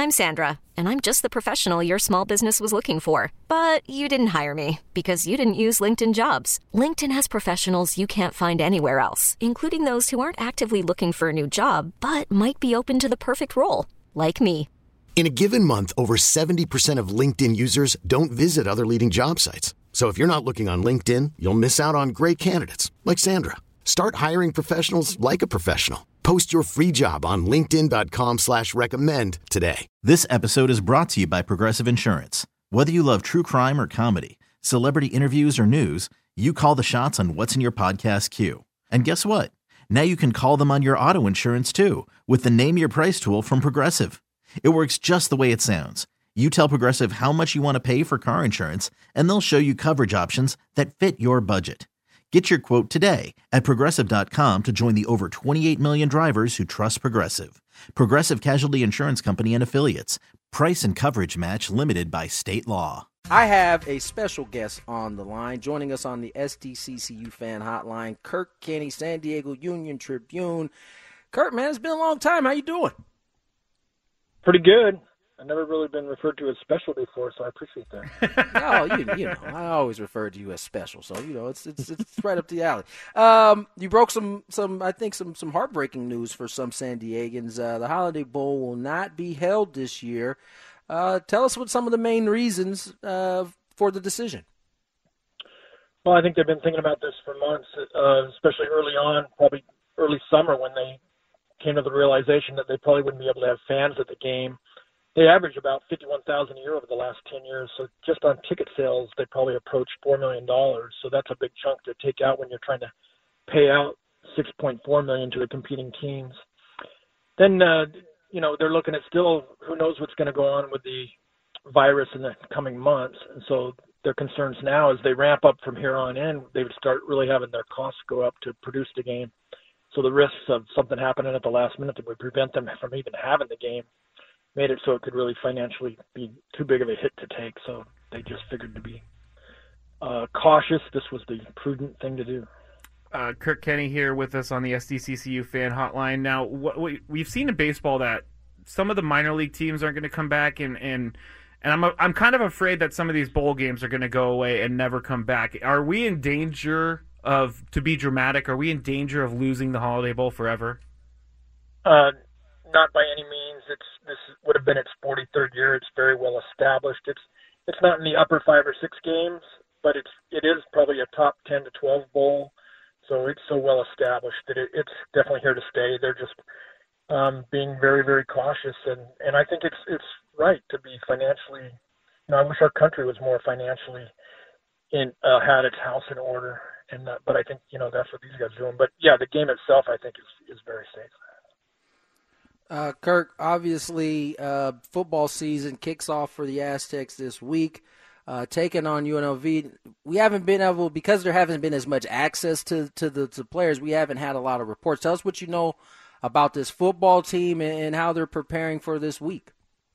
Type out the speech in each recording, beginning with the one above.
I'm Sandra, and I'm just the professional your small business was looking for. But you didn't hire me because you didn't use LinkedIn Jobs. LinkedIn has professionals you can't find anywhere else, including those who aren't actively looking for a new job, but might be open to the perfect role, like me. In a given month, over 70% of LinkedIn users don't visit other leading job sites. So if you're not looking on LinkedIn, you'll miss out on great candidates like Sandra. Start hiring professionals like a professional. Post your free job on linkedin.com/recommend today. This episode is brought to you by Progressive Insurance. Whether you love true crime or comedy, celebrity interviews or news, you call the shots on what's in your podcast queue. And guess what? Now you can call them on your auto insurance too with the Name Your Price tool from Progressive. It works just the way it sounds. You tell Progressive how much you want to pay for car insurance, and they'll show you coverage options that fit your budget. Get your quote today at Progressive.com to join the over 28 million drivers who trust Progressive. Progressive Casualty Insurance Company and Affiliates. Price and coverage match limited by state law. I have a special guest on the line. Joining us on the SDCCU fan hotline, Kirk Kenney, San Diego Union Tribune. Kirk, man, it's been a long time. How you doing? Pretty good. I've never really been referred to as special before, so I appreciate that. Oh, you know, I always refer to you as special, so you know it's right up the alley. You broke some heartbreaking news for some San Diegans. The Holiday Bowl will not be held this year. Tell us what some of the main reasons for the decision. Well, I think they've been thinking about this for months, especially early on, probably early summer when they came to the realization that they probably wouldn't be able to have fans at the game. They average about $51,000 a year over the last 10 years. So just on ticket sales, they probably approached $4 million. So that's a big chunk to take out when you're trying to pay out $6.4 million to the competing teams. Then, they're looking at still who knows what's going to go on with the virus in the coming months. And so their concerns now as they ramp up from here on in, they would start really having their costs go up to produce the game. So the risks of something happening at the last minute that would prevent them from even having the game made it so it could really financially be too big of a hit to take. So they just figured to be cautious. This was the prudent thing to do. Kirk Kenney here with us on the SDCCU fan hotline. Now, we've seen in baseball that some of the minor league teams aren't going to come back, and I'm kind of afraid that some of these bowl games are going to go away and never come back. Are we in danger of, to be dramatic, are we in danger of losing the Holiday Bowl forever? Not by any means. This would have been its 43rd year. It's very well established. It's not in the upper 5 or 6 games, but it is probably a top 10 to 12 bowl. So it's so well established that it's definitely here to stay. They're just being very, very cautious, and I think it's right to be financially. I wish our country was more financially had its house in order, but I think that's what these guys are doing. But yeah, the game itself I think is very safe. Kirk, obviously, football season kicks off for the Aztecs this week, taking on UNLV. We haven't been able, because there haven't been as much access to the players, we haven't had a lot of reports. Tell us what you know about this football team and how they're preparing for this week.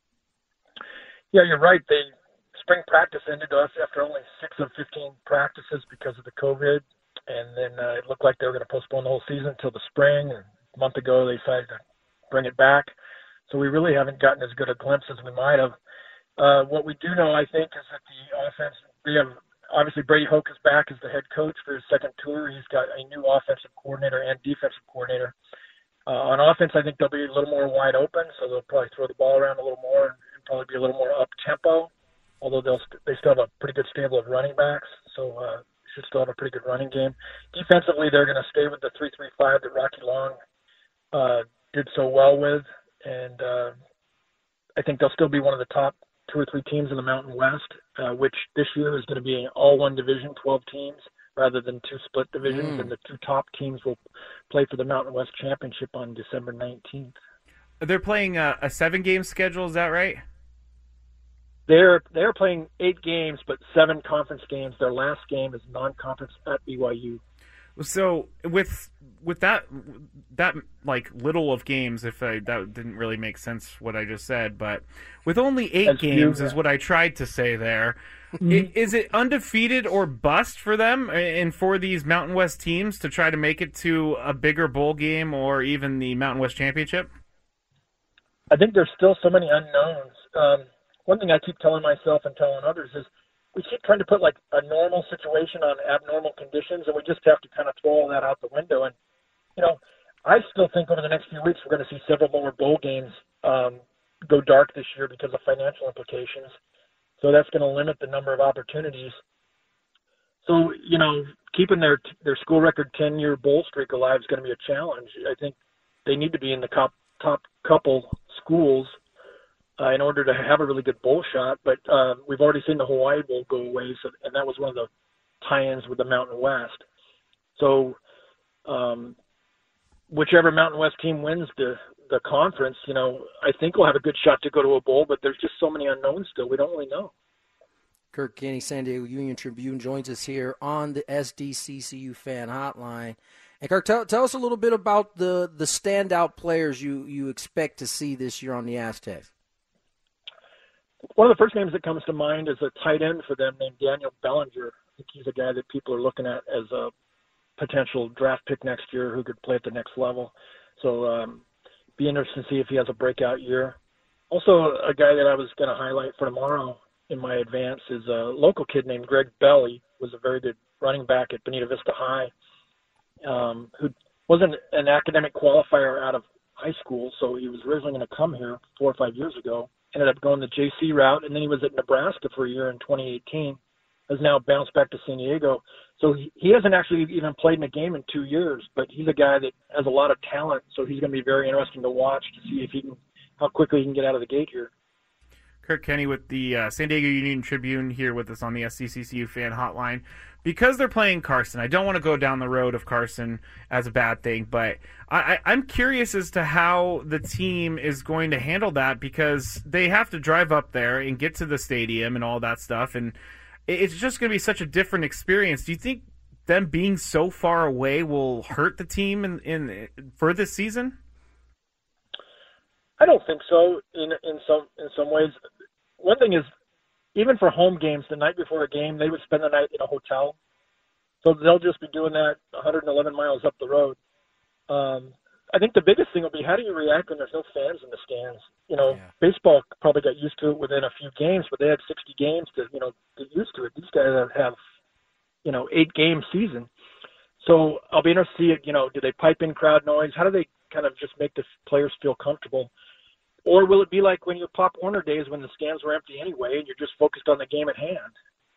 Yeah, you're right. Spring practice ended us after only 6 of 15 practices because of the COVID, and then it looked like they were going to postpone the whole season until the spring. And a month ago, they decided to bring it back. So we really haven't gotten as good a glimpse as we might have. What we do know, I think, is that the offense, obviously Brady Hoke is back as the head coach for his second tour. He's got a new offensive coordinator and defensive coordinator. On offense, I think they'll be a little more wide open, so they'll probably throw the ball around a little more and probably be a little more up-tempo, although they still have a pretty good stable of running backs, so should still have a pretty good running game. Defensively, they're going to stay with the 3-3-5 that Rocky Long did so well with, and I think they'll still be one of the top 2 or 3 teams in the Mountain West, which this year is going to be an all-one division, 12 teams, rather than 2 split divisions, and the 2 top teams will play for the Mountain West Championship on December 19th. They're playing a 7-game schedule, is that right? They're playing 8 games, but 7 conference games. Their last game is non-conference at BYU. So with that like little of games, that didn't really make sense what I just said, but with only 8 games is what I tried to say there. Is it undefeated or bust for them and for these Mountain West teams to try to make it to a bigger bowl game or even the Mountain West Championship? I think there's still so many unknowns. One thing I keep telling myself and telling others is we keep trying to put like a normal situation on abnormal conditions, and we just have to kind of throw all that out the window. And, I still think over the next few weeks we're going to see several more bowl games go dark this year because of financial implications. So that's going to limit the number of opportunities. So, keeping their school record 10-year bowl streak alive is going to be a challenge. I think they need to be in the top couple schools in order to have a really good bowl shot. But we've already seen the Hawaii Bowl go away, and that was one of the tie-ins with the Mountain West. So whichever Mountain West team wins the conference, I think we'll have a good shot to go to a bowl, but there's just so many unknowns still. We don't really know. Kirk Kenney, San Diego Union Tribune, joins us here on the SDCCU Fan Hotline. And Kirk, tell us a little bit about the standout players you expect to see this year on the Aztecs. One of the first names that comes to mind is a tight end for them named Daniel Bellinger. I think he's a guy that people are looking at as a potential draft pick next year who could play at the next level. So be interested to see if he has a breakout year. Also, a guy that I was going to highlight for tomorrow in my advance is a local kid named Greg Belly, who was a very good running back at Bonita Vista High, who wasn't an academic qualifier out of high school, so he was originally going to come here 4 or 5 years ago, ended up going the JC route, and then he was at Nebraska for a year in 2018, has now bounced back to San Diego. So he hasn't actually even played in a game in 2 years, but he's a guy that has a lot of talent, so he's going to be very interesting to watch to see how quickly he can get out of the gate here. Kirk Kenney with the San Diego Union Tribune here with us on the SDCCU Fan Hotline. Because they're playing Carson, I don't want to go down the road of Carson as a bad thing, but I'm curious as to how the team is going to handle that, because they have to drive up there and get to the stadium and all that stuff, and it's just going to be such a different experience. Do you think them being so far away will hurt the team for this season? I don't think so. In some ways, one thing is, even for home games, the night before a game, they would spend the night in a hotel. So they'll just be doing that 111 miles up the road. I think the biggest thing will be, how do you react when there's no fans in the stands? Baseball probably got used to it within a few games, but they had 60 games to get used to it. These guys have 8-game season. So I'll be interested to see, do they pipe in crowd noise? How do they kind of just make the players feel comfortable? Or will it be like when your Pop Warner days when the stands were empty anyway and you're just focused on the game at hand?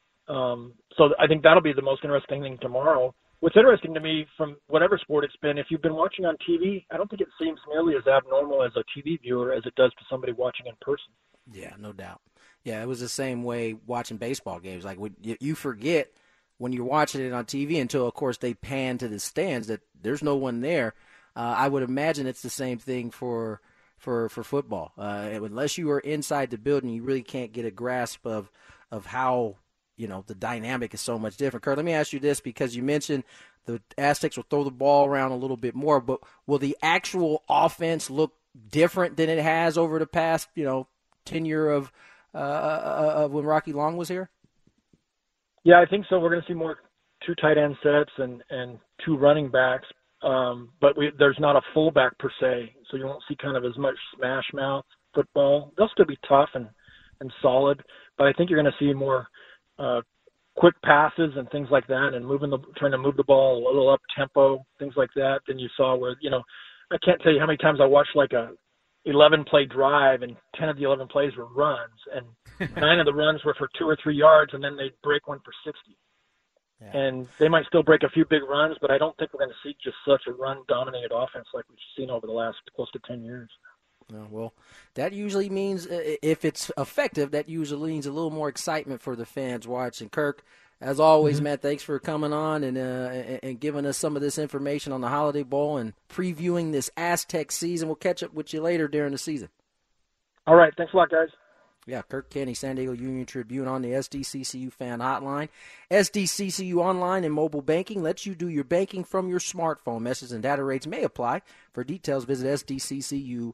So I think that'll be the most interesting thing tomorrow. What's interesting to me from whatever sport it's been, if you've been watching on TV, I don't think it seems nearly as abnormal as a TV viewer as it does to somebody watching in person. Yeah, no doubt. Yeah, it was the same way watching baseball games. Like you forget when you're watching it on TV until, of course, they pan to the stands that there's no one there. I would imagine it's the same thing for football. Unless you are inside the building, you really can't get a grasp of how the dynamic is so much different. Kurt, let me ask you this, because you mentioned the Aztecs will throw the ball around a little bit more, but will the actual offense look different than it has over the past, tenure of when Rocky Long was here? Yeah, I think so. We're going to see more 2 tight end sets and 2 running backs, but there's not a fullback per se, so you won't see kind of as much smash mouth football. They'll still be tough and solid, but I think you're going to see more quick passes and things like that, and trying to move the ball a little up tempo, things like that, than you saw where, I can't tell you how many times I watched like a 11-play drive and 10 of the 11 plays were runs, and 9 of the runs were for 2 or 3 yards, and then they'd break one for 60. Yeah. And they might still break a few big runs, but I don't think we're going to see just such a run-dominated offense like we've seen over the last close to 10 years. Well, that usually means, if it's effective, that usually means a little more excitement for the fans watching. Kirk, as always, Matt, thanks for coming on and giving us some of this information on the Holiday Bowl and previewing this Aztec season. We'll catch up with you later during the season. All right. Thanks a lot, guys. Yeah, Kirk Kenney, San Diego Union Tribune on the SDCCU Fan Hotline. SDCCU Online and Mobile Banking lets you do your banking from your smartphone. Message and data rates may apply. For details, visit sdccu.com.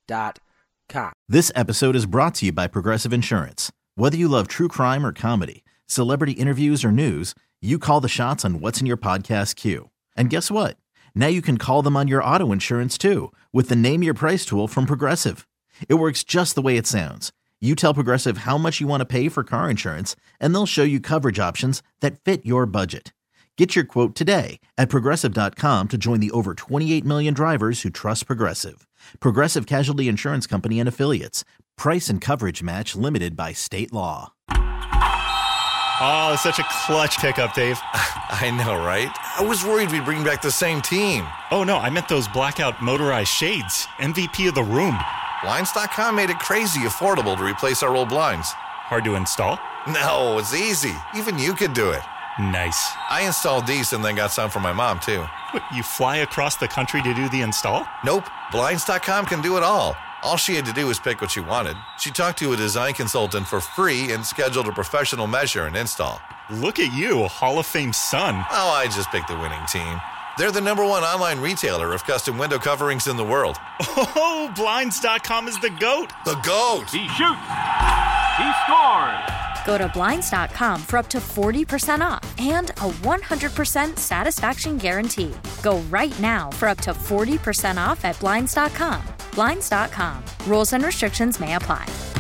This episode is brought to you by Progressive Insurance. Whether you love true crime or comedy, celebrity interviews or news, you call the shots on what's in your podcast queue. And guess what? Now you can call them on your auto insurance too with the Name Your Price tool from Progressive. It works just the way it sounds. You tell Progressive how much you want to pay for car insurance, and they'll show you coverage options that fit your budget. Get your quote today at Progressive.com to join the over 28 million drivers who trust Progressive. Progressive Casualty Insurance Company and Affiliates. Price and coverage match limited by state law. Oh, such a clutch pickup, Dave. I know, right? I was worried we'd bring back the same team. Oh, no, I meant those blackout motorized shades. MVP of the room. Blinds.com made it crazy affordable to replace our old blinds. Hard to install? No, it's easy. Even you could do it. Nice. I installed these and then got some for my mom, too. What, you fly across the country to do the install? Nope. Blinds.com can do it all. All she had to do was pick what she wanted. She talked to a design consultant for free and scheduled a professional measure and install. Look at you, Hall of Fame son. Oh, I just picked the winning team. They're the #1 online retailer of custom window coverings in the world. Oh, Blinds.com is the GOAT. The GOAT! He shoots. He scores. Go to Blinds.com for up to 40% off and a 100% satisfaction guarantee. Go right now for up to 40% off at Blinds.com. Blinds.com. Rules and restrictions may apply.